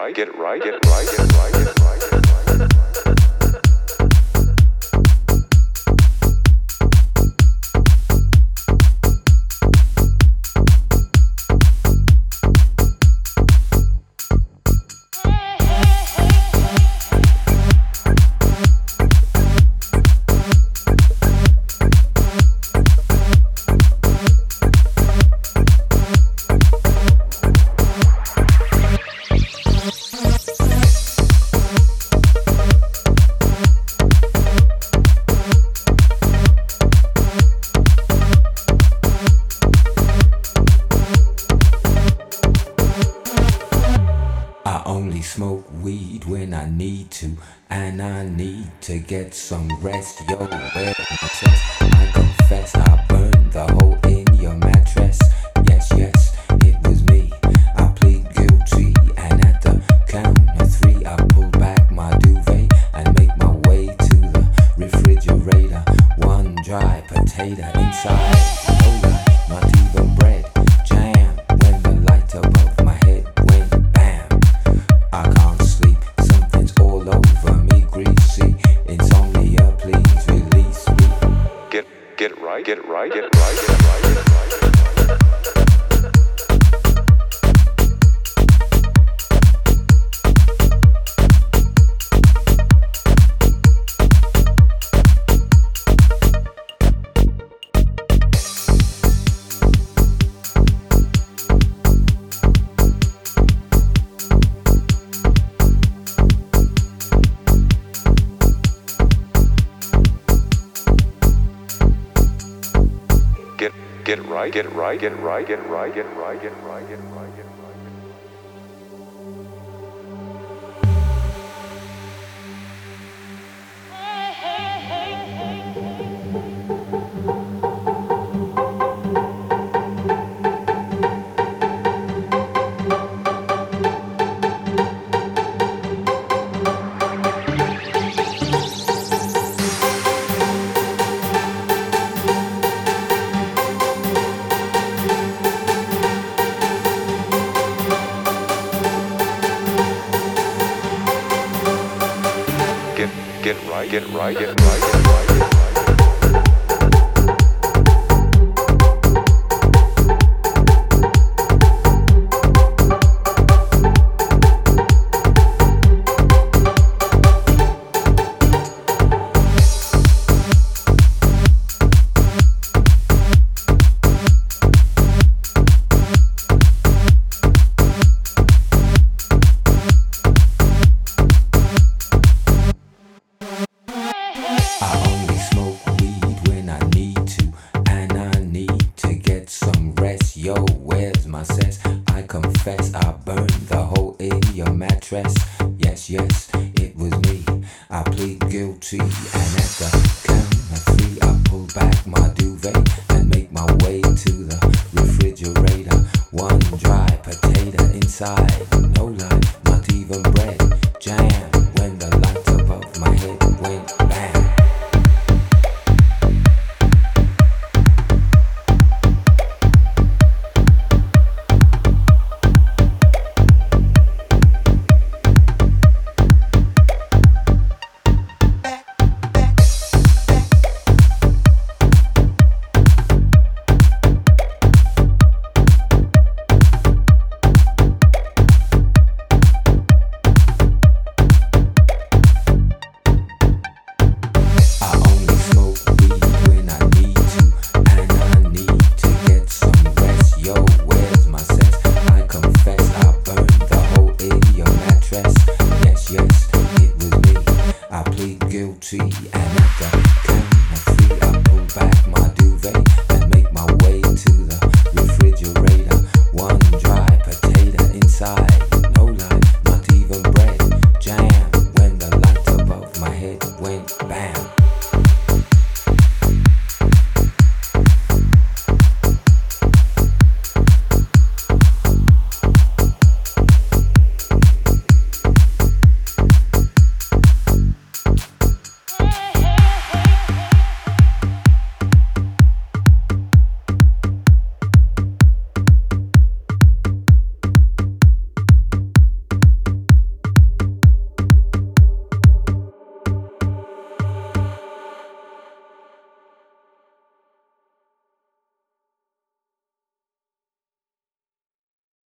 I only smoke weed when I need to, and I need to get some rest. Yo, where my chest? I confess I burned the hole in your mattress. Yes, yes, it was me. I plead guilty, and at the count of three, I pull back my duvet and make my way to the refrigerator. One dry potato inside, no light, not even bread. Jam when the light above my head went bam. I can't sleep, something's all over me, greasy. Insomnia, please release me. Get right, get right, get right, get right, get right. Get right, get right, get right, get right, get right, get right, get right, get right. Get right, get right, get right, get right, get right. Yo, where's my cess? I confess I burned the hole in your mattress. Yes, yes, it was me. I plead guilty, and at the count of three, I pull back my duvet and make my way to the refrigerator. One dry potato inside, no light, not even bread. Jam when the light above my head went bam. Guilty.